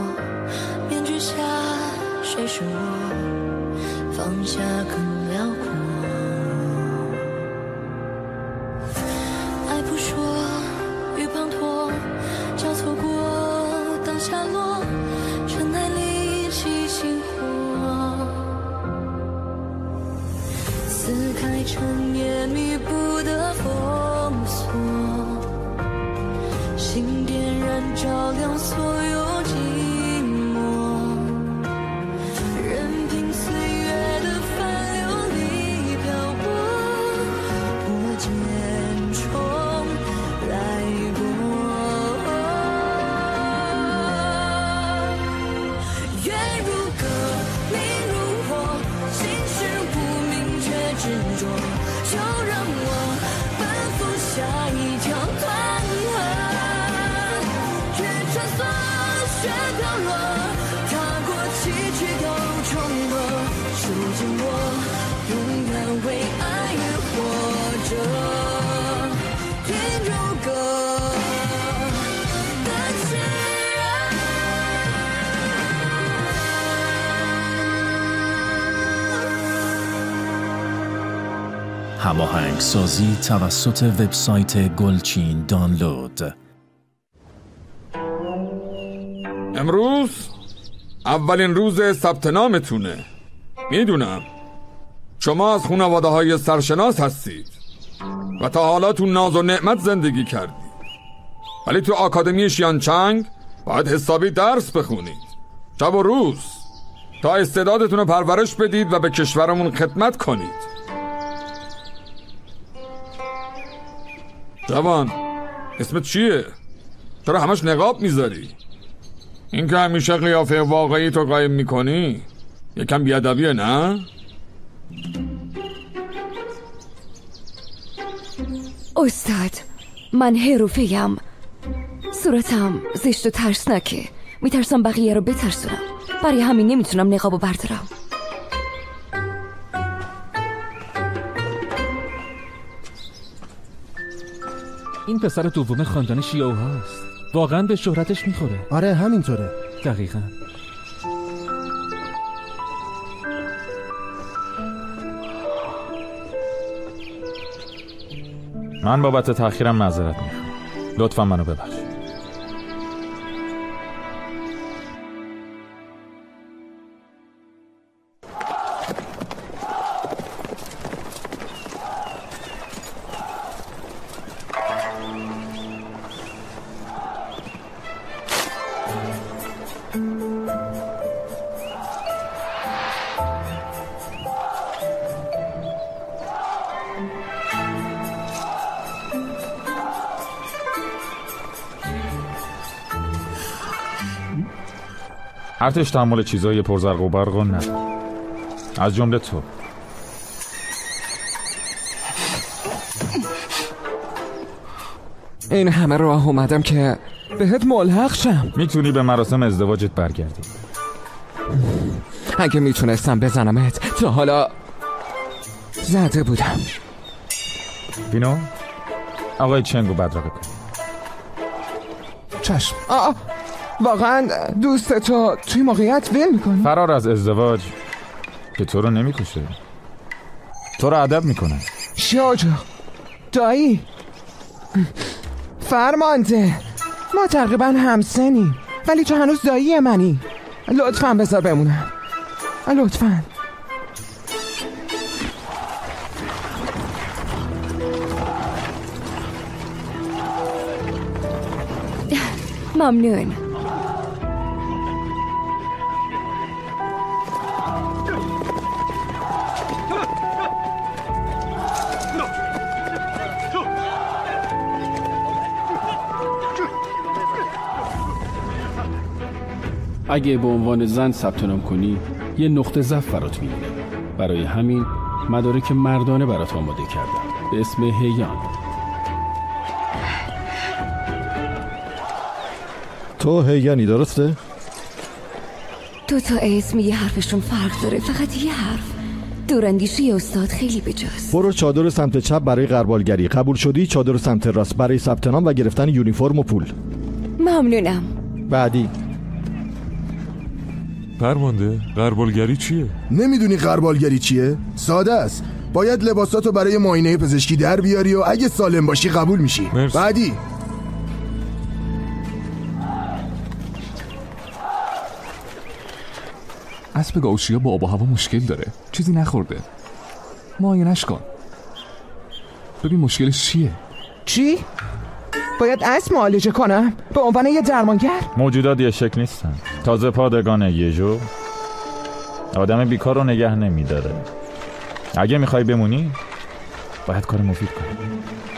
面具下谁是我，放下更辽阔。爱扑朔与滂沱交错过，当下落尘埃里起星火，撕开尘烟弥补的封锁，心点燃照亮所有寂寞，任凭岁月的帆流里漂泊，破茧重来过。月如歌，明如火，心事无名却执着，就让我奔赴下一条团河，穿梭雪飘落，踏过崎岖都重合，数尽我永远为爱而活着。天如歌的炽热。 هماهنگ سازی توسط وبسایت گلچین دانلود. امروز اولین روز ثبت نامتونه. میدونم شما از خانواده های سرشناس هستید و تا حالا تو ناز و نعمت زندگی کردید، ولی تو آکادمی شیانچنگ باید حسابی درس بخونید شب و روز تا استعدادتون رو پرورش بدید و به کشورمون خدمت کنید. جوان، اسمت چیه؟ چرا همش نقاب میذاری؟ این که همیشه قیافه واقعی تو قایم میکنی یکم بیادبیه نه؟ استاد، من حروفه‌ام، صورتم زشت و ترسناکه، میترسم بقیه رو بترسونم، برای همین نمیتونم نقابو بردارم. این پسر دوم خاندان شیائوهاست، واقعا به شهرتش میخوره. آره همینطوره. دقیقاً. من بابت تأخیرم معذرت میخوام، لطفا منو ببخش. ارتش تحمل چیزای پرزرق و برق نداره، از جمله تو. این همه راه اومدم که بهت ملحق شم. میتونی به مراسم ازدواجت برگردی. اگه میتونستم بزنمت تا حالا زده بودم. بینو آقای چنگو بدرقه کن. چشم. واقعا دوست تو توی موقعیت ول میکنی؟ فرار از ازدواج که تو رو نمیکشه، تو رو ادب میکنه. شاجا دایی، فرمانده، ما تقریبا همسنیم ولی تو هنوز دایی منی. لطفاً بذار بمونم، لطفاً. ممنون. اگه به عنوان زن ثبت نام کنی یه نقطه ضعف برات میگیره، برای همین مدارک مردانه برات آماده کردم به اسم هیان. تو هیانی درسته؟ دو تا اسم یه حرفشون فرق داره، فقط یه حرف. دوراندیشی استاد خیلی بجاست. برو چادر سمت چپ برای غربالگری، قبول شدی چادر سمت راست برای ثبت نام و گرفتن یونیفرم و پول. ممنونم. بعدی فرمانده غربالگری چیه؟ نمیدونی غربالگری چیه؟ ساده است. باید لباساتو برای معاینه پزشکی در بیاری و اگه سالم باشی قبول میشی. مرسی. بعدی اسب گاوشیا با آب و هوا مشکل داره، چیزی نخورده. معاینش کن ببین مشکلش چیه. چی؟ باید اسب معالجه کنم به عنوان یه درمانگر؟ موجودات یه شکل نیستن. تازه پادگان یه جو آدم بیکار رو نگه نمیداره. اگه میخوای بمونی باید کار مفید کنی.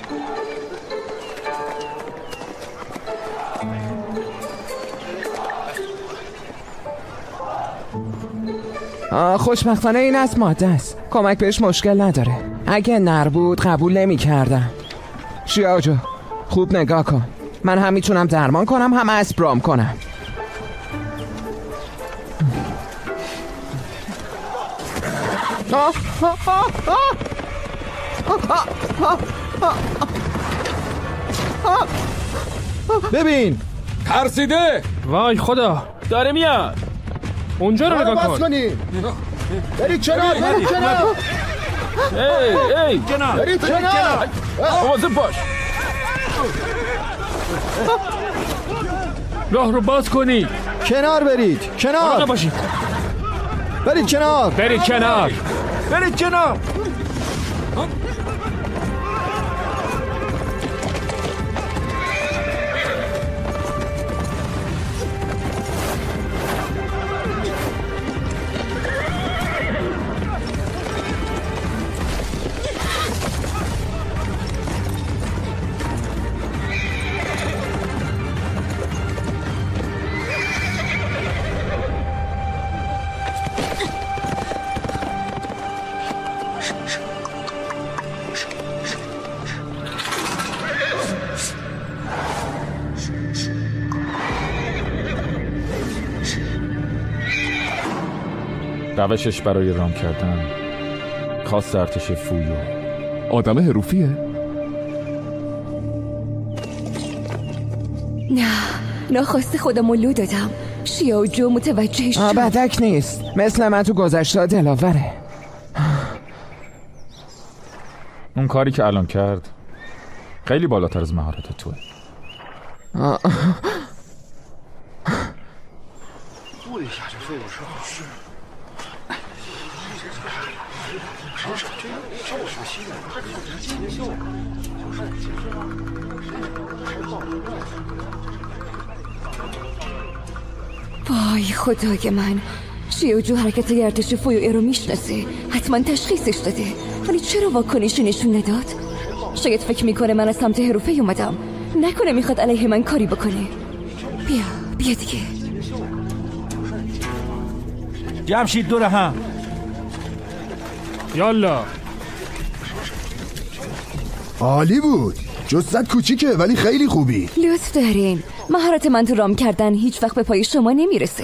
خوشبختانه این اسب ماده است، کمک بهش مشکل نداره. اگه نر بود قبول نمی کردم. شیاجو خوب نگاه کن، من هم میتونم درمان کنم هم اسب رام کنم. ببین ترسیده. وای خدا داره میاد. اونجا رو نگاه کن. برید کنار، برید کنار. ای برید کنار. آوازه باش. راه رو باز کنی. کنار برید، کنار باشید. برید کنار، برید کنار، برید کنار. روشش برای رام کردن خاص ارتش فویو. آدم حروفیه؟ نه ناخواسته خودمو لو دادم. شیا و جو متوجهش شد. بدک نیست، مثل من تو گذشته دلاوره. اون کاری که الان کرد خیلی بالاتر از مهارت توه. وای خدای من، شیا و جو حرکت ارتش فویو رو میشناسه، حتما تشخیصش داده، ولی چرا واکنشی نشون نداد؟ شاید فکر میکنه من از سمت حروفه اومدم، نکنه میخواد علیه من کاری بکنه. بیا دیگه. جمع شید دور هم. یالا. عالی بود. جثت کوچیکه ولی خیلی خوبی. لطف دارین. مهارت من تو رام کردن هیچ وقت به پای شما نمیرسه.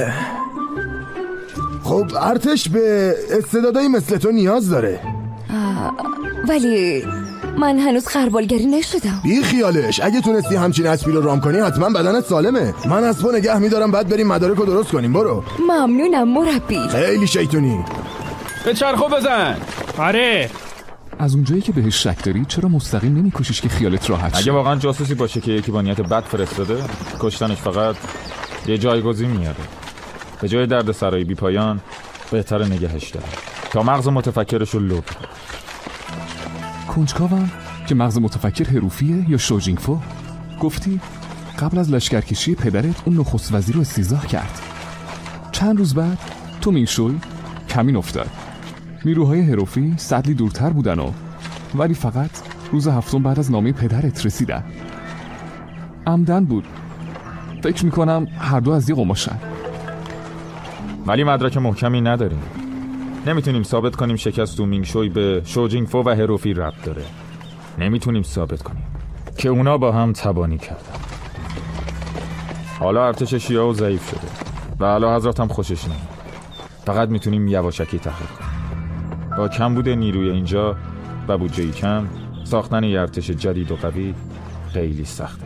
خب ارتش به استعدادایی مثل تو نیاز داره. ولی من هنوز غربالگری نشدم. بی خیالش، اگه تونستی همچین اسبی رو رام کنی حتما بدنت سالمه. من اسبو نگه میدارم بعد بریم مدارکو درست کنیم. برو. ممنونم مربی. خیلی شیطونی. به چرخو بزن. آره. از اونجایی که بهش شک داری چرا مستقیم نمیکشیش که خیالت راحت شه؟ اگه واقعا جاسوسی باشه که یکی با نیت بد فرستاده، کشتنش فقط یه جایگزین میاره. به جای درد سرای بی پایان بهتره نگهش داره تا مغز متفکرش رو لو. کنجکاوم که مغز متفکر حروفیه یا شوجینگفو؟ گفتی قبل از لشکرکشی پدرت اون نخست وزیر رو استیضاح کرد. چند روز بعد تو مینشوی کمین افتاد. نیروهای حروفی سدلی دورتر بودن ولی فقط روز هفتم بعد از نامه پدرت رسیدن. عمدن بود. فکر میکنم هر دو از یه قماشن. ولی مدرک محکمی نداریم. نمیتونیم ثابت کنیم شکست تو مینگشوی به شوجینگفو و حروفی ربط داره. نمیتونیم ثابت کنیم که اونا با هم تبانی کردن. حالا ارتش شیعه ضعیف شده و اعلی حضرت هم خوشش نمیاد. فقط میتونیم یواشکی تحقیق کنیم. با کمبود نیروی اینجا و بودجه کم، ساختن یه ارتش جدید و قوی خیلی سخته.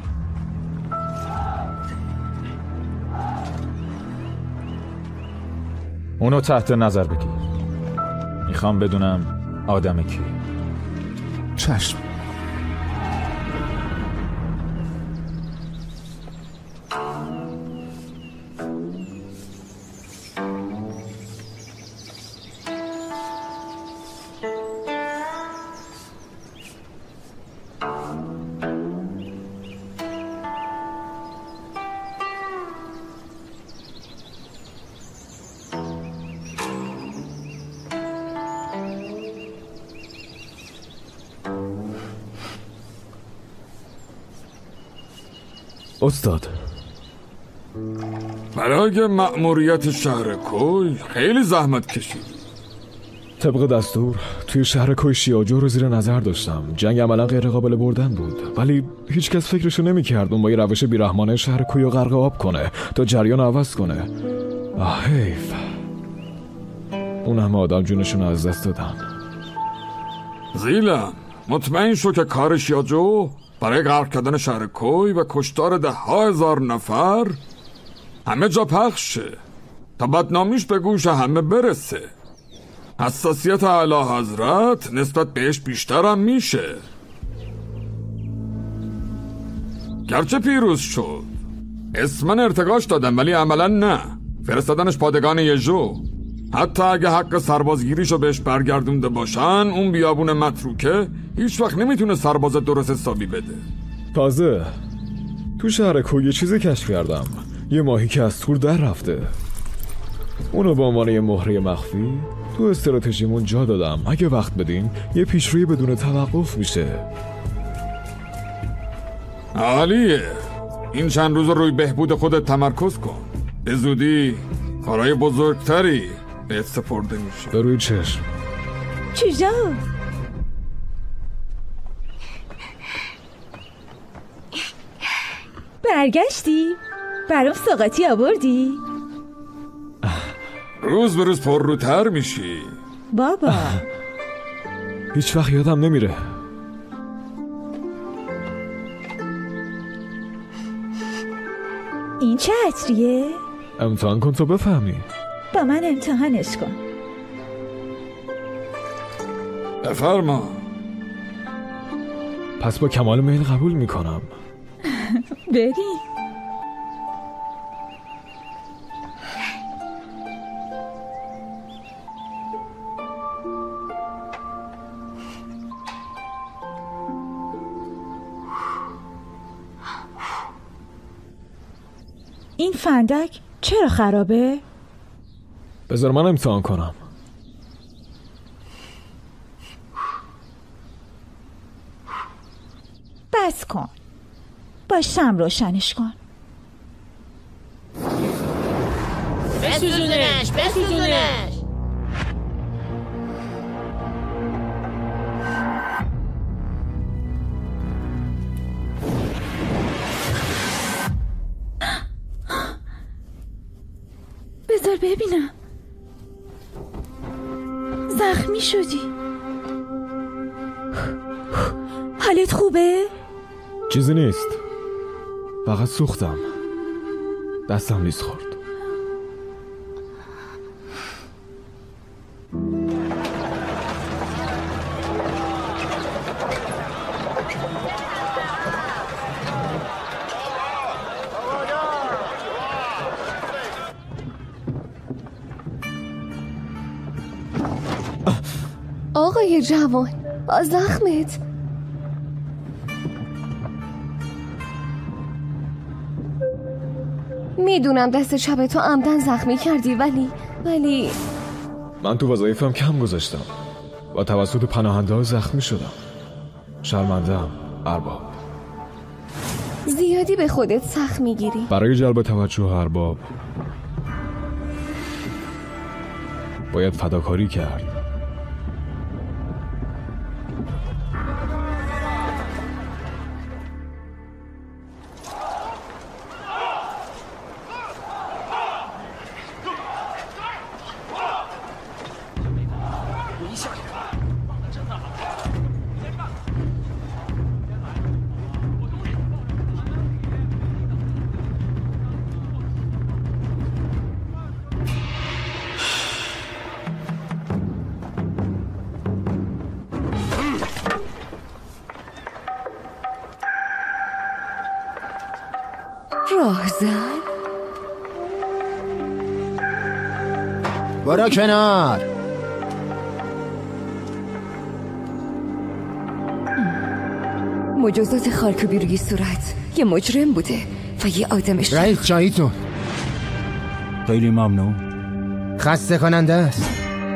اونو تحت نظر بگیر. میخوام بدونم آدم کی. چشم. استاد، برای مأموریت شهر کوی خیلی زحمت کشید. طبق دستور توی شهر کوی شیاجو رو زیر نظر داشتم. جنگ عملا غیر قابل بردن بود، ولی هیچکس فکرشو نمی‌کرد اون با یه روش بیرحمانه شهر کوی رو غرق آب کنه تا جریان عوض کنه. حیف. اون همه آدم جونشون از دست دادن. زیلن، مطمئن شو که کار شیاجو برای غرق کردن شهر کوی و کشتار 10,000 نفر همه جا پخش شه تا بدنامیش به گوش همه برسه. حساسیت اعلی حضرت نسبت بهش بیشتر هم میشه. گرچه پیروز شد، اسمن ارتقاش دادن، ولی عملا نه. فرستادنش پادگان یژو. حتی اگه حق سربازگیریشو بهش برگردونده باشن، اون بیابون متروکه هیچ وقت نمیتونه سرباز درست حسابی بده. تازه تو شهر کوی یه چیزی کشف کردم. یه ماهی که از تور در رفته. اونو به عنوان یه مهره مخفی تو استراتژیمون جا دادم. اگه وقت بدین یه پیشروی بدون توقف میشه. عالیه. این چند روز روی بهبود خودت تمرکز کن. به زودی کارهای بزرگتری بهت سپرده میشه. به روی چشم. چجا؟ برگشتی؟ برام سوغاتی آوردی؟ روز به روز پرروتر میشی بابا. هیچ وقت یادم نمیره. این چه عطریه؟ امتحان کن تو بفهمی. با من امتحانش کن. بفرما. پس با کمال میل قبول میکنم. بریم. این فندک چرا خرابه؟ بذار من امتحان کنم. بس کن. با شمع روشنش کن. بسوزونش. بذار ببینم. زخمی شدی. حالت خوبه؟ چیزی نیست. فقط سوختم. دستم لیز خورد. آقای جوان، زخمت. میدونم دست چپ تو عمدن زخمی کردی، ولی من تو وظایفم کم گذاشتم و توسط پناهنده ها زخمی شدم. شرمنده‌ام ارباب. زیادی به خودت سخت میگیری. برای جلب توجه ارباب باید فداکاری کرد. زن؟ برو کنار. مجازات خالکوبی روی صورت یه مجرم بوده و یه آدمش. رئیس چاییتون. خیلی ممنون. خسته کننده است.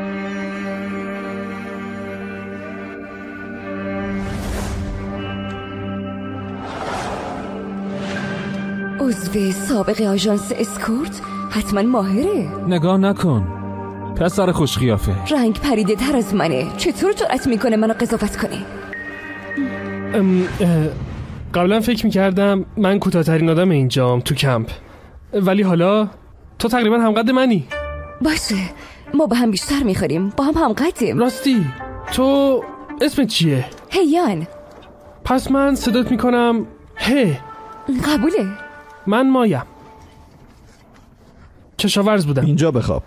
عضو سابق آژانس اسکورت حتما ماهره. نگاه نکن پسر خوش قیافه، رنگ پریده تر از منه. چطور جرأت میکنه منو قضاوت کنه؟ قبلا فکر میکردم من کوتاه‌ترین آدم اینجام تو کمپ، ولی حالا تو تقریبا همقد منی. باشه ما با هم بیشتر میخوریم، با هم همقدیم. راستی تو اسمت چیه؟ هیان. پس من صدات میکنم هی. قبوله. من مایم، کشاورز بودم. اینجا بخواب.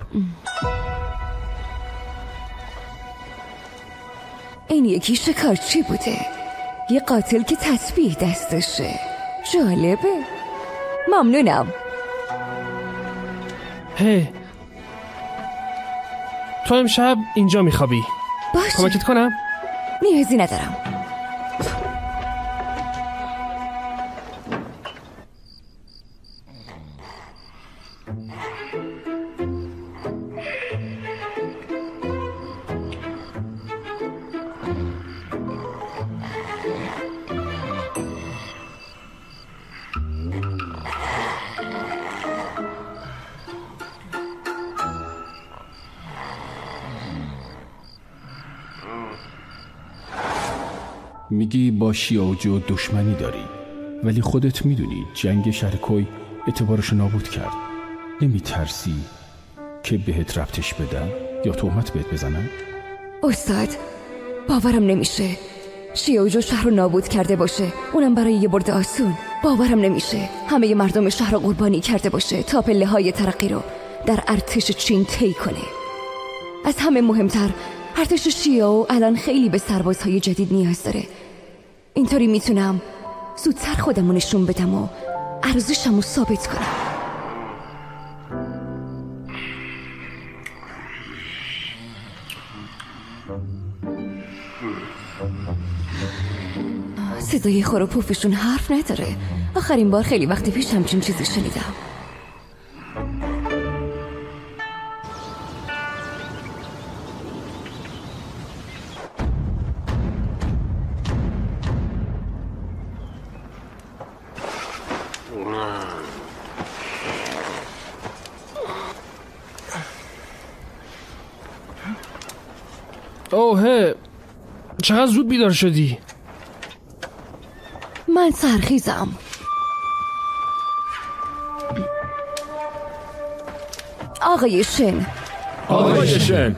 این یکی شکارچی بوده، یه قاتل که تسبیح دستشه. جالبه. ممنونم. هی تو امشب اینجا میخوابی؟ باشه. کمکت کنم؟ نیازی ندارم. میگی با شیاوجو دشمنی داری، ولی خودت میدونی جنگ شهرکوی اعتبارشو نابود کرد. نمیترسی که بهت ربطش بدن یا تهمت بهت بزنن؟ استاد باورم نمیشه شیاوجو شهر رو نابود کرده باشه، اونم برای یه برد آسون. باورم نمیشه همه مردم شهر رو قربانی کرده باشه تا پله های ترقی رو در ارتش چین طی کنه. از همه مهمتر ارتش شیاو الان خیلی به سربازهای جدید نیاز داره. اینطوری میتونم زودتر خودمو نشون بدم و ارزشمو ثابت کنم. صدای خور و پوفشون حرف نداره. آخرین بار خیلی وقت پیش همچین چیزی شنیدم. اوه چقدر زود بیدار شدی؟ من سرخیزم. آقای شن. آقای شن.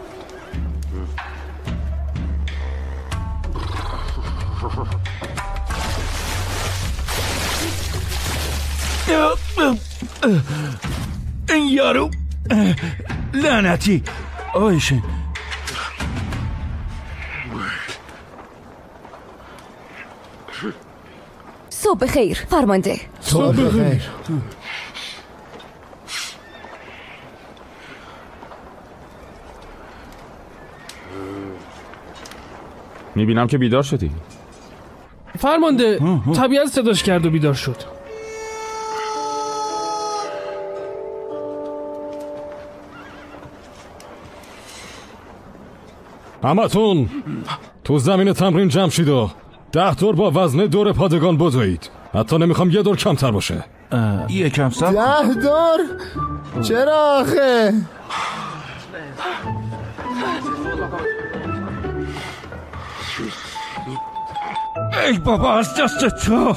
این یارو لعنتی. آقای شن. صبح خیر فرمانده. صبح خیر. میبینم که بیدار شدی. فرمانده طبیعت صداش کرد و بیدار شد. همتون تو زمین تمرین جمع شید و 10 دور با وزن دور پادگان بدوید. حتی نمیخوام یه دور کمتر باشه. یکم سب 10 دور؟ چرا آخه؟ ای بابا از دست تو.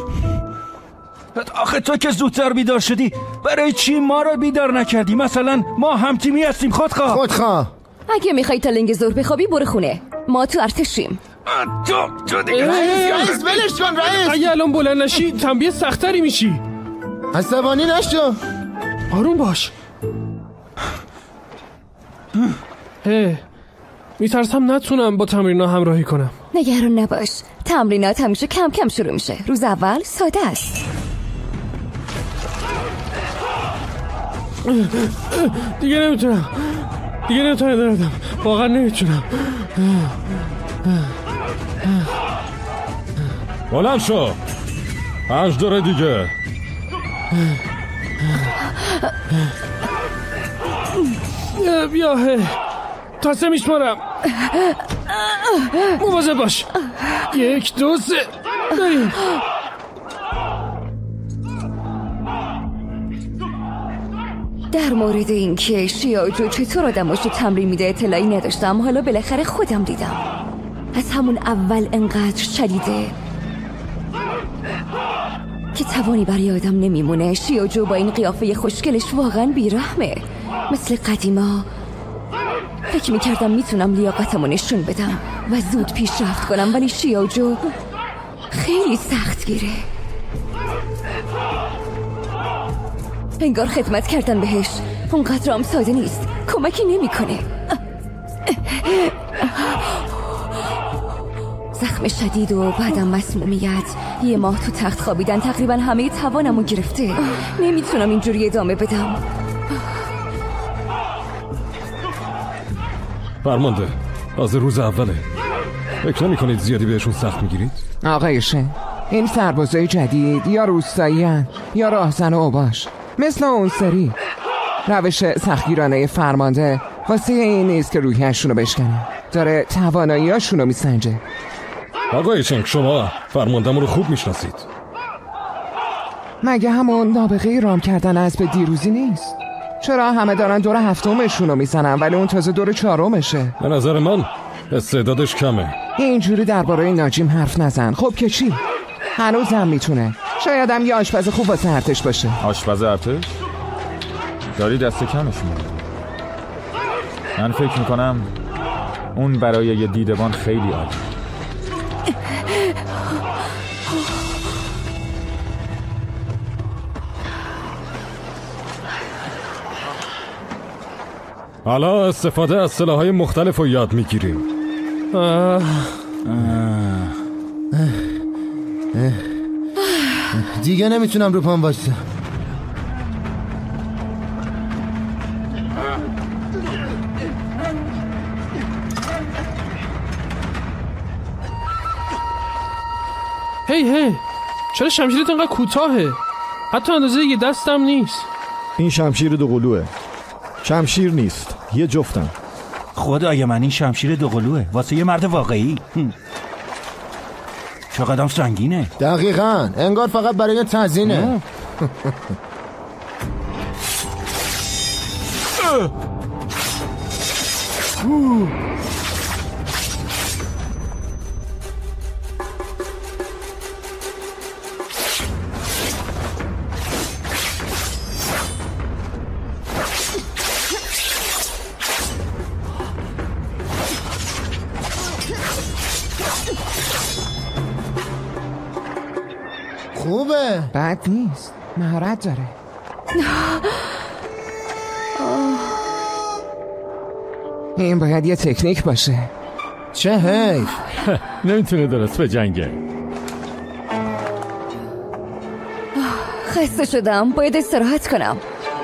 آخه تو که زودتر بیدار شدی برای چی ما رو بیدار نکردی؟ مثلا ما هم تیمی هستیم. خودخواه. اگه میخوای تا لنگ زور بخوابی برو خونه، ما تو ارتشیم. تو دیگه رئیس ولش کن رئیس. اگه الان بلند نشی تنبیه سختری میشی. عصبانی نشو. آروم باش. میترسم نتونم با تمرینا همراهی کنم. نگران نباش، تمرینات همیشه کم کم شروع میشه. روز اول ساده است. دیگه نمیتونم ادامه بدم. واقعا نمیتونم. بلند شو. 5 دوره دیگه. بیا تا 3 میشمارم. مواظب باش. 1 2 3 بریم. در مورد اینکه شیاجو چطور آدماش رو تمرین میده اطلاعی نداشتم. حالا بالاخره خودم دیدم. از همون اول انقدر شدیده که توانی برای آدم نمیمونه. شیاجو با این قیافه خوشگلش واقعا بیرحمه. مثل قدیما فکر میکردم میتونم لیاقتمو نشون بدم و زود پیشرفت کنم، ولی شیاجو خیلی سخت گیره. انگار خدمت کردن بهش اونقدر هم ساده نیست. کمکی نمیکنه. زخم شدید و بعدم مسمومیت. 1 ماه تو تخت خوابیدن تقریبا همه توانمو گرفته. نمیتونم اینجوری ادامه بدم. فرمانده از روز اوله. فکر نمی‌کنید زیادی بهشون سخت میگیرید؟ آقای شن، این سربازای جدید یا روستایی هن یا راهزن و اوباش. مثل اون سری روش سختگیرانه فرمانده واسه این نیست که روحیشون رو بشکنه. داره تواناییاشون رو میسنجه. آقای شنگ، شما فرمانده‌مون رو خوب میشناسید. مگه همون نابغه رام کردن اسب دیروزی نیست؟ چرا همه دارن دور 7مشون رو میزنن ولی اون تازه دور 4مشه؟ به نظر من استعدادش کمه. اینجوری درباره ناجیم حرف نزن. خب که چی؟ هنوزم میتونه. شاید هم یه آشپز خوب واسه ارتش باشه. آشپز ارتش؟ داری دست کمش می‌کنی. من فکر میکنم اون برای یه دیدبان خیلی عالی. حالا استفاده از سلاح‌های مختلف رو یاد میگیریم. دیگه نمیتونم رو پام وایسم. هی چرا شمشیرت انقدر کوتاهه؟ حتی اندازه یه دستم نیست. این شمشیر 2 قلوه. شمشیر نیست، یه جفتم. خدای من این شمشیر 2 قلوه واسه یه مرد واقعی. چقدر سنگینه. دقیقاً، انگار فقط برای تزیینه. خوبه. بد نیست. مهارت داره. این باید یه تکنیک باشه. چه حیف. نمیتونه درست به جنگه. خسته شدم، باید استراحت کنم.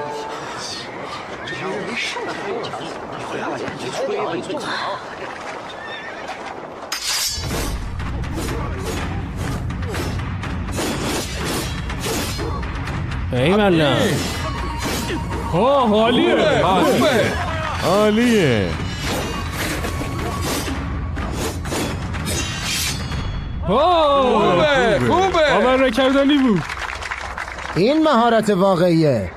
ای ملم. عالیه. عالیه. خوبه. آمن رکردنی بود. این مهارت واقعیه.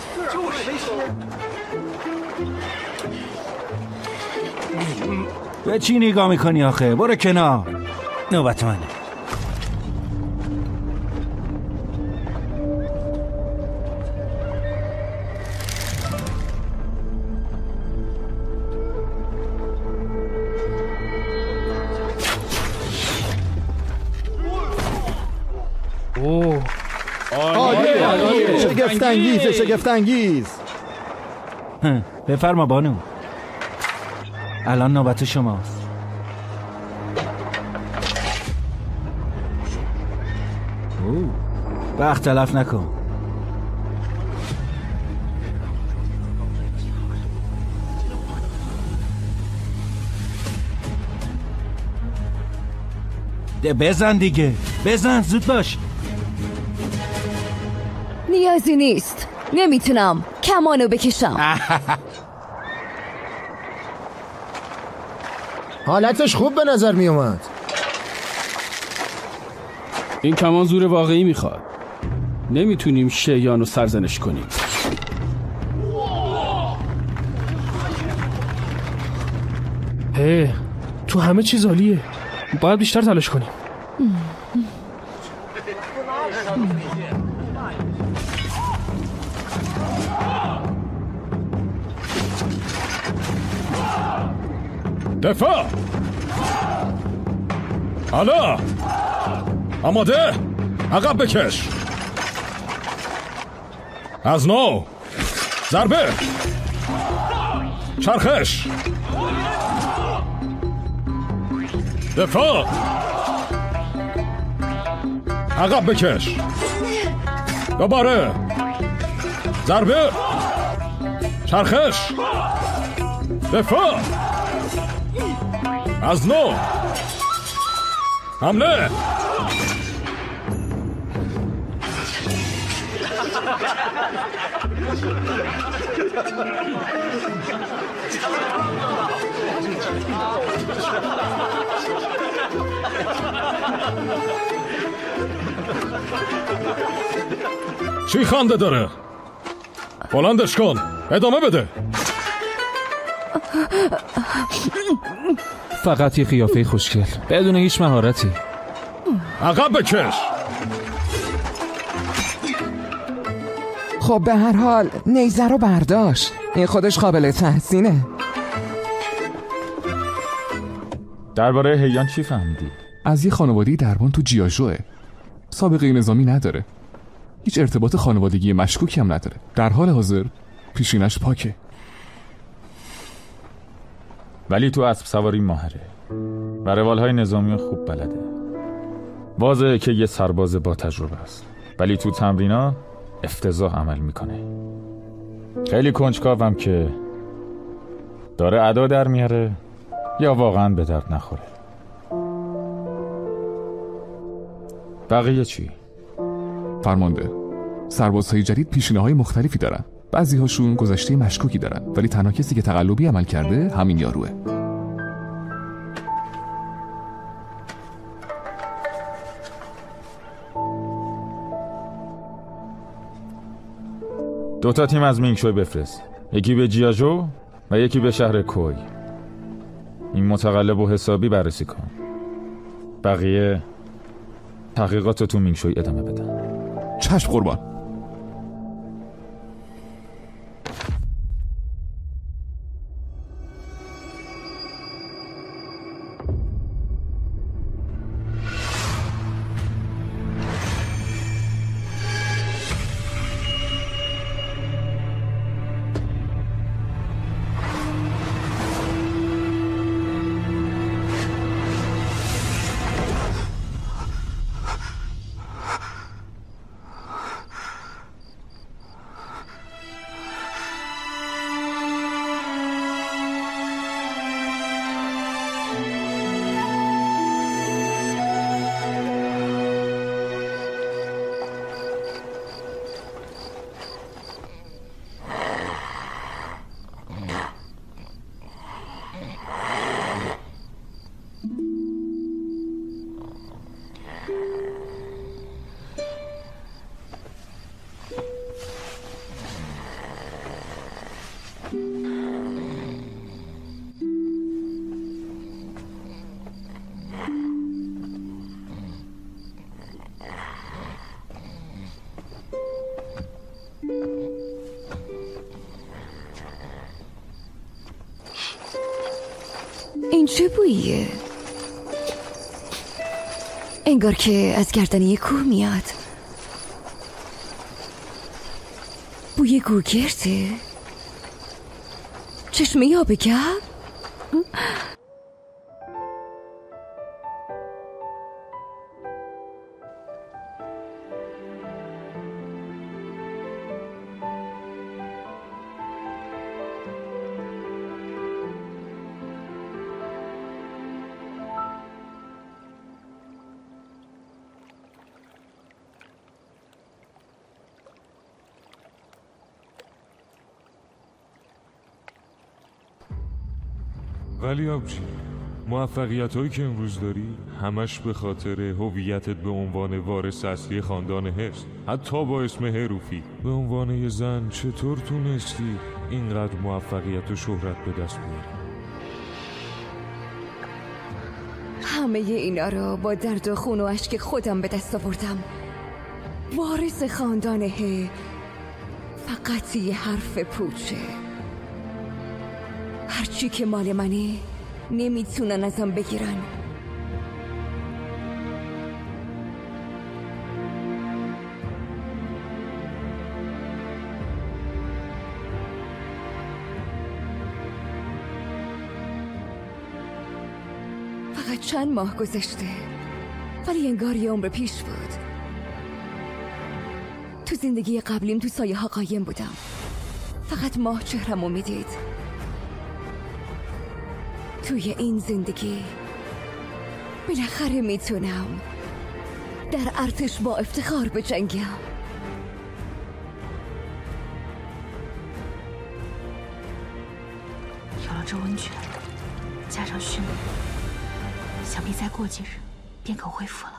به چی نگاه میکنی آخه؟ برو کنار. نوبت منه. شگفت‌انگیز. بفرما بانو. الان نوبت شماست. وقت تلف نکن. بزن دیگه، بزن، زود باش. نیازی نیست، نمیتونم کمانو بکشم. حالتش خوب به نظر می اومد. این کمان زور واقعی میخواد. نمیتونیم شیانو سرزنش کنیم. تو همه چیز عالیه، باید بیشتر تلاش کنیم. دفاع! حالا! آماده! عقب بکش! از نو! ضربه! چرخش! دفاع! عقب بکش! دوباره! ضربه! چرخش! دفاع! از نو! حمله! چی خنده داره؟ بلندش کن، ادامه بده. فقط یه قیافه خوشگل بدون هیچ مهارتی. عقب بکش. خب به هر حال نیزه رو برداشت، این خودش قابل تحسینه. درباره هیان چی فهمیدی؟ از یه خانوادگی دربان تو جیاژوه. سابقه نظامی نداره، هیچ ارتباط خانوادگی مشکوکی هم نداره. در حال حاضر پیشینش پاکه، ولی تو اسب سواری ماهره و روالهای نظامی خوب بلده. واضحه که یه سرباز با تجربه است، ولی تو تمرینا افتضاح عمل میکنه. خیلی کنجکاوم که داره ادا در میاره یا واقعا به درد نخوره. بقیه چی؟ فرمانده، سربازهای جدید پیشینه‌های مختلفی دارن. بعضی هاشون گذشته مشکوکی دارن، ولی تنها کسی که تقلبی عمل کرده همین یاروه. دوتا تیم از مینگشوی بفرست، یکی به جیاژو و یکی به شهر کوی. این متقلب و حسابی بررسی کن. بقیه تحقیقات تو مینگشوی ادامه بدن. چشم قربان. این چه بوییه؟ انگار که از گردن یک کوه میاد. بوی گوگرده؟ چشمه آب گرم؟ ولی آبجی، موفقیت هایی که امروز داری همش به خاطر هویتت به عنوان وارث اصلی خاندان هست. حتی با اسم هروفی به عنوان یه زن چطور تونستی اینقدر موفقیت و شهرت به دست بیاری؟ همه اینا رو با درد و خون و اشک خودم به دست آوردم. وارث خاندان ه فقط یه حرف پوچه. هرچی که مال منه نمیتونن ازم بگیرن. فقط چند ماه گذشته ولی انگار یه عمر پیش بود. تو زندگی قبلیم تو سایه ها قایم بودم. فقط ماه چهرمو میدید. توی این زندگی بالاخره میتونم در ارتش با افتخار بجنگم. 有了这温泉，加上训练，想必再过几日便可恢复了。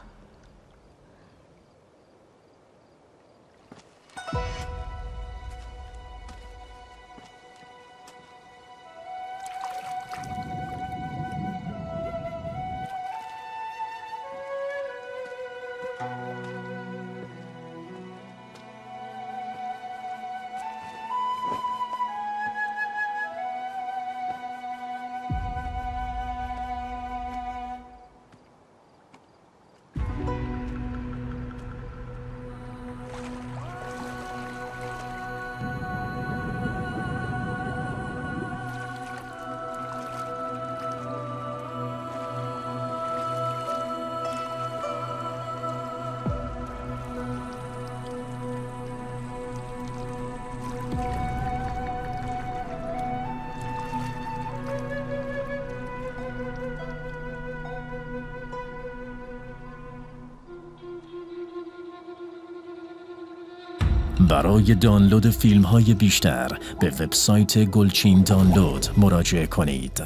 برای دانلود فیلم‌های بیشتر به وبسایت گلچین دانلود مراجعه کنید.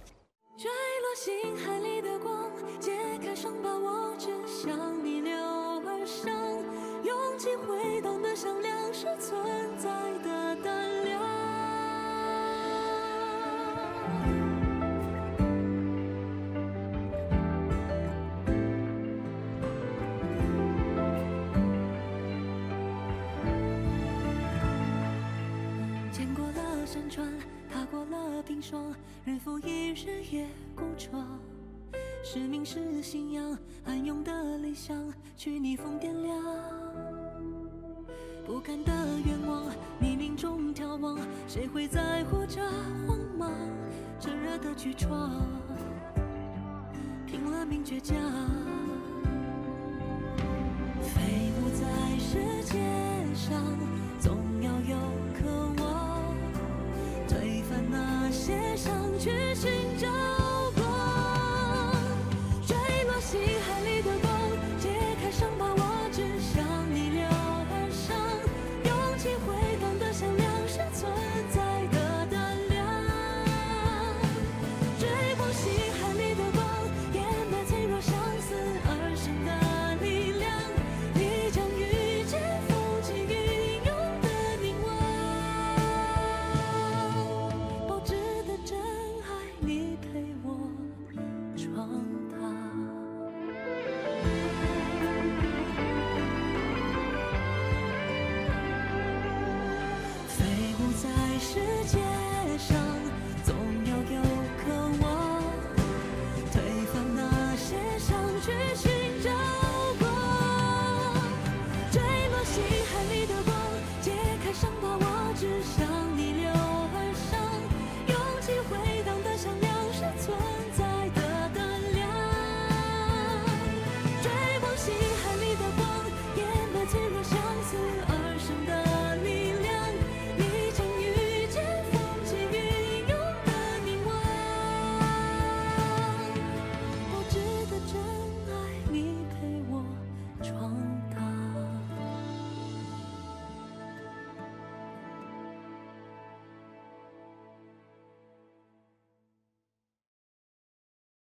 日复一日夜工作，使命是信仰，暗涌的理想，去逆风点亮。不甘的愿望，泥泞中眺望，谁会在乎这慌忙？炙热的巨创，拼了命倔强，飞舞在世界上，总要有。